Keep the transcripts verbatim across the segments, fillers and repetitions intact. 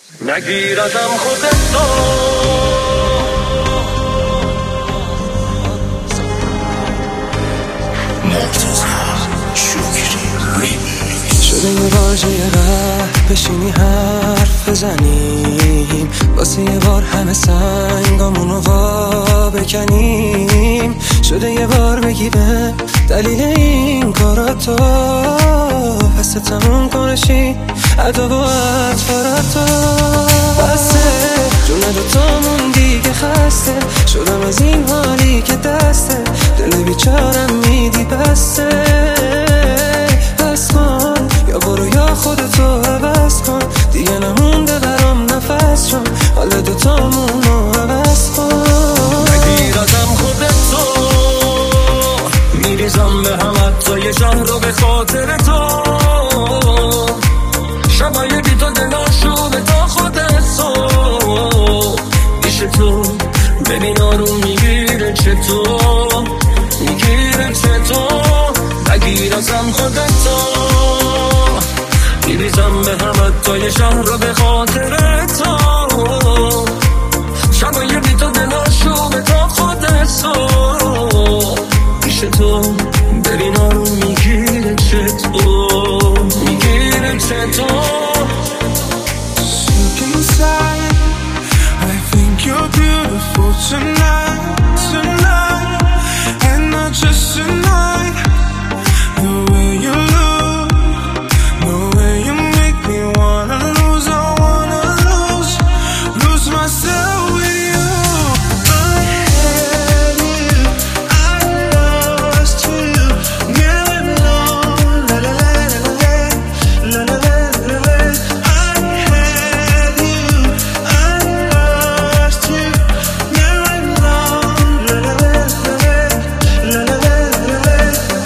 نگیر ازم خودتو شده یه بار جای قهر بشینی حرف بزنیم، واسه یه بار همه سنگامونو وا بکنیم. شده یه بار بگی به دلیل این کاراتو پس تموم کنشی عدو و اطفاراتو. بسه جون دوتامون دیگه خسته شدم از این حالی که دسته دل بیچارم میدی. بسه بس کن یا برو یا خودتو عوض کن، دیگه نمونده برام نفس چون حال دوتامونو عوض کن. نگیر ازم خودتو میریزم به هم حتی یه شهر رو به خاطر تو. شبای بی تو دلاشونه تا خودتو پیش تو ببین آروم میگیره چطور میگیره چطور. نگیر ازم خودتو میریزم به هم حتی یه شهر رو به خاطر تو. شبای بی تو دلاشونه تا خودتو پیش تو ببین آروم میگیره چطور میگیره چطور. Look inside, I think you're beautiful tonight, tonight, and not just tonight. The way you look, the way you make me wanna lose, I wanna lose, lose myself with you. I had you, I lost you, never alone, la la la la la la la la la. I had you, I lost you, never alone, la la la la la la la la.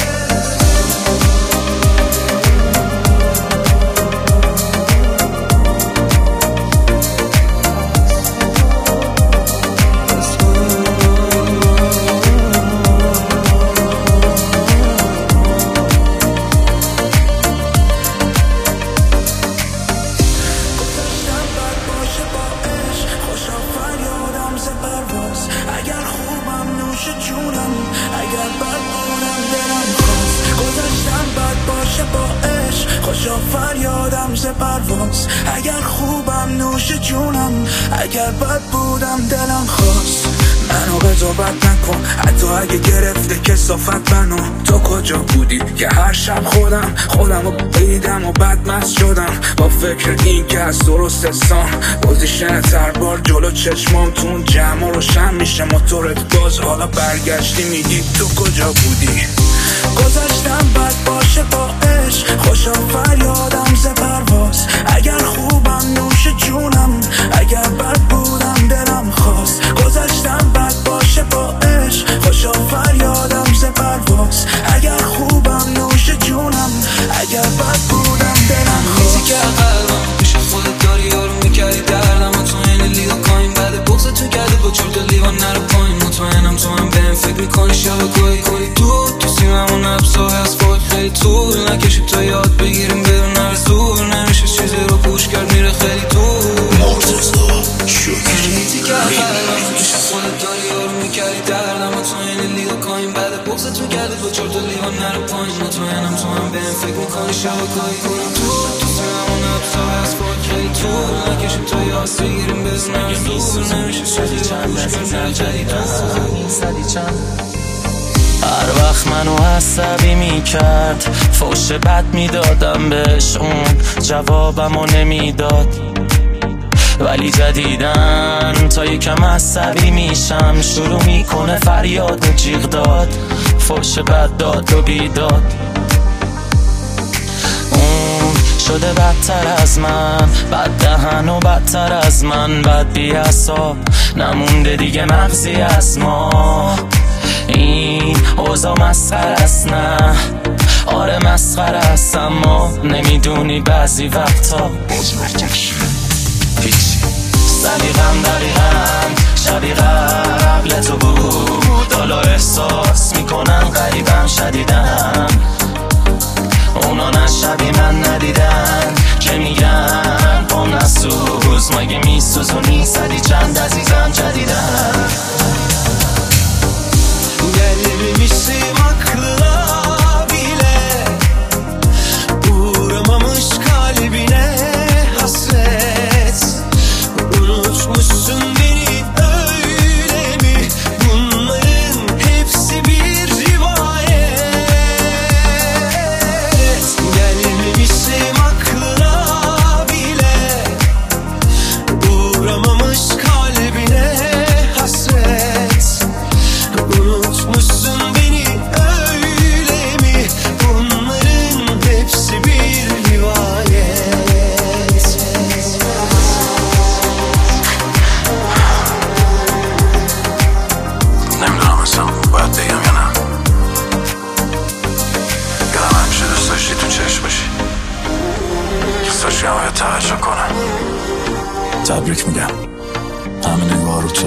اگر خوبم نوش جونم، اگر بد بودم دلم خواست. گذاشتم بد باشه با عشق خوشا فریادم ز پرواز. اگر خوبم نوش جونم، اگر بد بودم دلم خواست. منو قضاوت نکن حتی اگه گرفته کثافت منو. تو کجا بودی که هر شب خودم خودم رو بیدم و بدمست شدم با فکر این که از درست استان پوزیشن تربار جلو چشمام تو اون جمع روشن میشه موتورت باز. حالا برگشتی میگی تو کجا بودی. گذاشتم بد باشه با عشق خوشا فریادم ز پرواز. اگر خوبم نوش جونم، اگر بد بودم دلم خواست. گذاشتم بد باشه با عشق خوشا فریادم ز پرواز. اگر خوبم نوش جونم، اگر بد بودم دلم خواست. میزی که قلبم پیش خودت داری یارو میکردی دردم و تو این لیدا کاین بعد بغض تو کرده با چرت لیوان نرو پایین. مطمئنم تو هم بهم فکر میکنی شب گاهی کنی تو تو سیممون نبسای از فوت خیلی طول نکشید تا یاد بگیریم بدون هر زور. نمیشه چیزی رو پوش کرد میره خیلی دور. میزی که قلبم پیش خودت داری یارو میکردی دردم و تو این لیدا کاین بعد بغض تو کرده با چرت لیوان نرو پایین. مطمئنم تو هم بهم فکر میکنی شب گاهی کنی تو تو سیممون نبسای از فوت خیلی طول نکشید تا یاد بگیریم بدون هر زور. نمیشه چیزی رو پوش کرد میره خیلی دور. هر وقت منو عصبی میکرد فوش بد میدادم بهش، اون جوابمو نمیداد. ولی جدیدن تا یکم عصبی میشم شروع میکنه فریاد و جیغ داد. فوش بد داد و بیداد. اون شده بدتر از من، بد دهن و بدتر از من، بد بی حساب نمونده دیگه مغزی از ما. این اوضاع مسخره است نه، آره مسخره است، اما نمیدونی بعضی وقتا سلیقم دقیقم شبیه قبل تو بود. حالا احساس میکنم غریبم شدیدم. اونا نه شبیه من ندیدن که میگن پام نسوز. جز تو نیست ولی چند azizem جدیدن Gelmişim aklına bile Uğramamış kalbine hasret Unutmuşsun beni öyle mi Bunların hepsi bir rivayet Gelmişim aklına bile Uğramamış kalbine hasret Unutmuşsun beni öyle mi Bunların hepsi bir rivayet نمیدونم اصلا باید بگم یا نه یادم همیشه دوست داشتی تو چشم باشی دوست داشتی همه باید توجه کنم تبریک میگم همه نگاه رو تو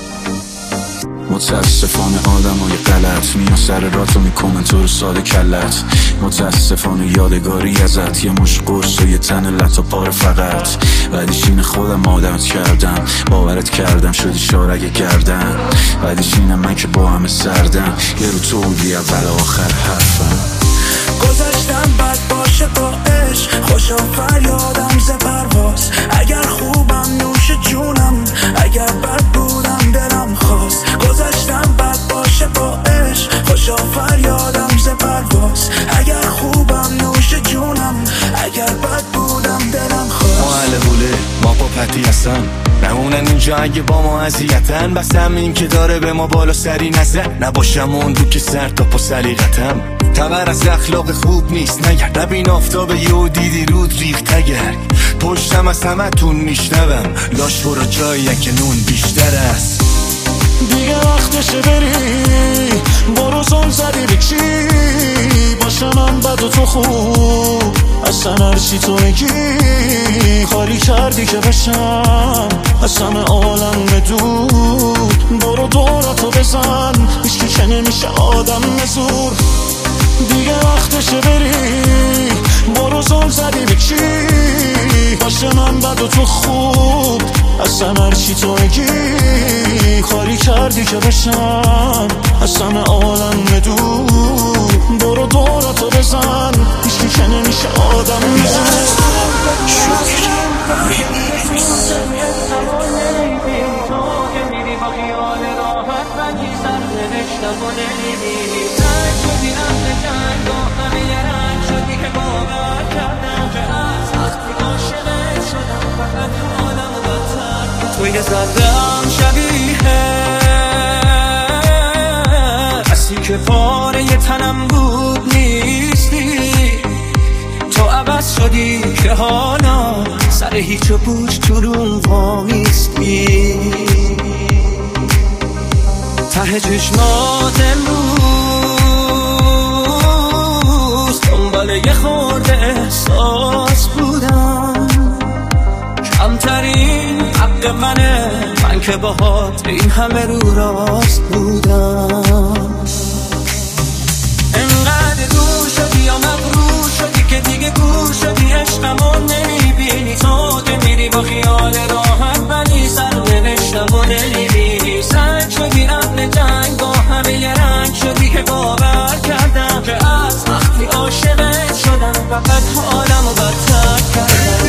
متاسفانه آدم های غلط میان سر رات و میکنن تو رو ساده کلت متاسفانه یادگاری ازت یه مش قرص و یه تن لط و پاره فقط بعدیشین خودم آدمت کردم باورت کردم شدی شارگ گردن بعدیشینم من که با همه سردم یه رو تو بودی اول آخر حرفم گذشتم بد باشه با عشق خوشا فریادم ز پرواز اگر خوبم نوش جونم اگر بد بودم دلم خواست گذشتم بد باشه با عشق خوشا فریادم ز پرواز اگر خوبم نوش جونم اگر بد بودم دلم خواست ما اهل حوله ما با پتی هستن نمونن اینجا اگه با ما اذیتن بس همین که داره به ما بالا سری نزن نباشم اون دو که سر تا پا سلیقتم تبر از اخلاق خوب نیست نگرد نبین آفتاب یهو دیدی رود ریخت اگر پشتم از همه تون میشنوم لاش برو جایی که نون بیشتر است دیگه وقتشه بری برو زل زدی به چی باشم من بد و تو خوب اصلا هرچی تو میگی خالی کردی که بشم از همه عالم بدور برو دوراتو بزن هیچکی که نمیشه آدم مزور دیگه وقتشه بری برو زل زدی به چی باشه من بد و تو خوب اصلا هرچی تو میگی خالی کردی که بشم از همه عالم بدور برو دوراتو بزن هیچکی که نمیشه آدم میزن توی زدم شبیه کسی که پاره تنم بود نیستی تو عوض شدی که حالا سر هیچ و پوچ تو روم وامیستی ته چشمات امروز دنبال یه خورده احساس بودم کمترین حق منه من که باهات این همه رو راست بودم انقدر دور شدی یا مغرور شدی که دیگه گور شدی عشقمو نمیبینی تو که میری با خیال راحت ولی سرنوشتمو نمیبینی سنگ شدی رفت جنگ با همه یه رنگ شدی که باور کردم که از وقتی عاشقت شدم فقط حالمو بدتر کردم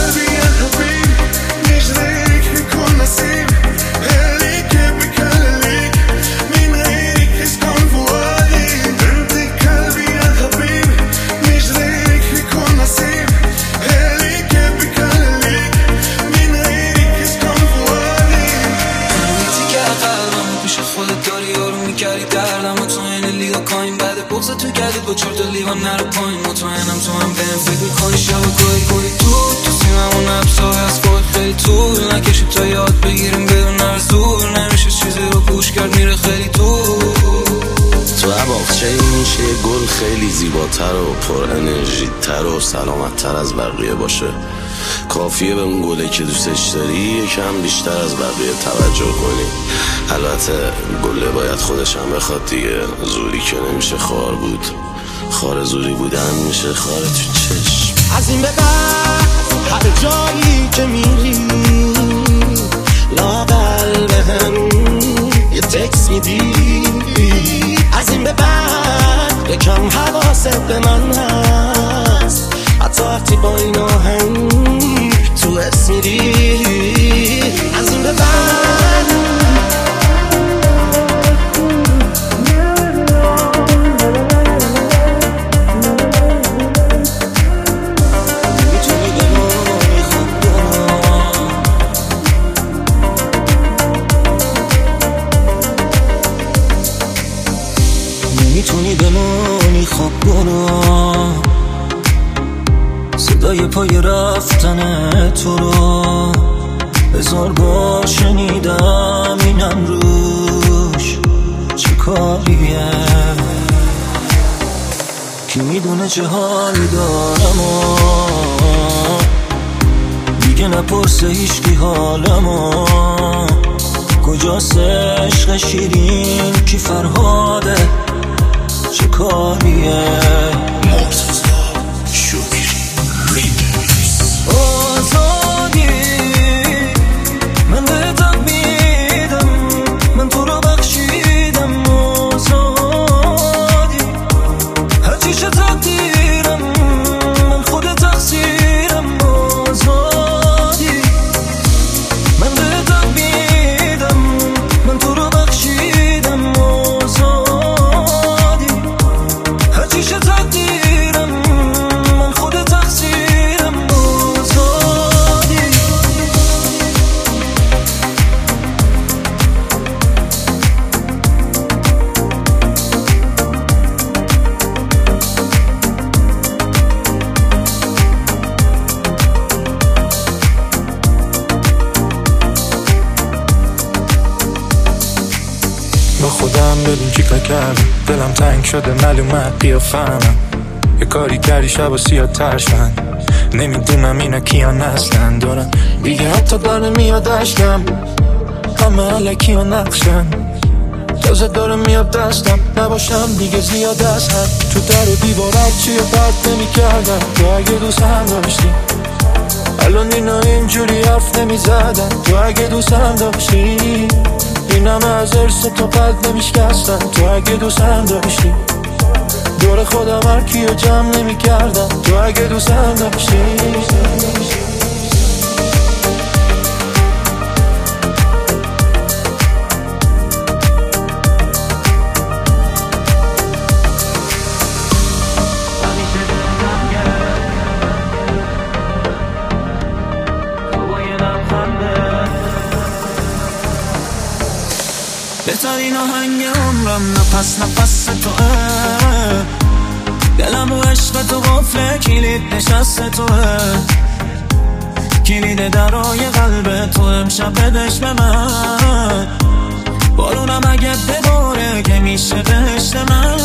تو گردت با چرت و لیوان نرو پایین مطمئنم تو هم بهم فکر میکنی شب گاهی کنی تو تو سیممون ابزای از خود خیلی طول نکشید تا یاد بگیریم بدون نرزور نمیشه چیزی رو پوش کرد میره خیلی تو تو عباقچه این میشه یه گل خیلی زیباتر و پر انرژی تر و سلامت تر از بقیه باشه کافیه به اون گله که دوستش داری یکم بیشتر از بقیه توجه کنی البته گله باید خودش هم بخواد دیگه زوری که نمیشه خار بود خار زوری بودن میشه خار تو چشم از این به بعد هر جایی که میری میری از اون به بعد میتونی بمونی خب برو صدای پای رفتن تو رو هزار بار شنیدم اینم روش چه کاریه کی میدونه چه حالی دارم و دیگه نپرسه هیچکی حالمو کجاست عشق شیرین کی فرهاده چه کاریه مرتضی شکری ریمیکس آزادی من به تب میدم من تو رو بخشیدم آزادی هرچی شد تقدیرم من خود تقصیرم آزادی من به تب میدم من تو رو بخشیدم آزادی هرچی شد تقدیرم من خود تقصیرم آزادی با خودم ببین چی کار کردم دلم تنگ شده معلومه قیافه‌مم یه کاری کردی شب و سیاه ترشن نمیدونم اینا کیان اصلا دارن دیگه حتی داره میاد اشکم همه علکی و نقشن تازه داره میاد دستم نباشم دیگه زیاد از حد تو در و دیوارت چیه پرد نمی کردم تو اگه دوست هم داشتی الان اینا اینجوری حرف نمی زدن تو اگه دوست هم داشتی این همه از ارس تو قلب نمیشکستن تو اگه دوست هم داشتی دور خودم هر کیو جمع نمی کردم تو اگه دوست هم داشتی بهترین آهنگ عمرم نفس نفس توه دلم و عشق تو قفل کلید نشست توه کلید درای قلب تو امشب بدش به من بارونم اگه بباره که میشه بهشت من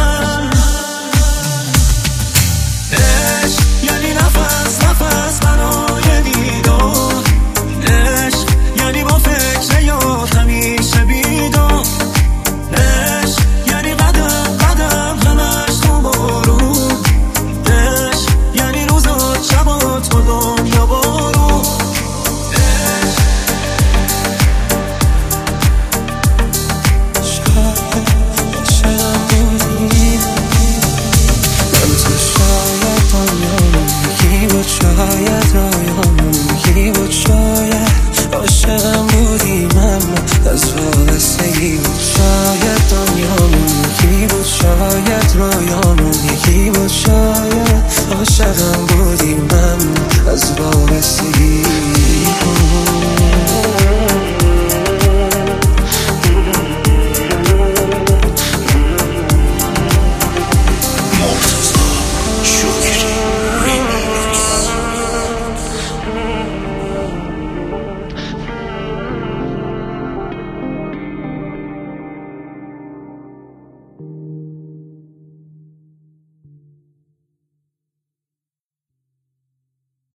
عشق یعنی نفس نفس برای دیدار عشق یعنی با فکر یاد همیشه بیدار عشق یعنی قدم قدم همش تو بارون عشق یعنی روزات شبات و دنیا بارون شاید بودی من تو شاید دنیامون یکی بود شاید رایامون یکی بود شاید عاشقم بودی من از وابستگی بود شاید دنیامون یکی بود شاید رایامون یکی بود شاید عاشقم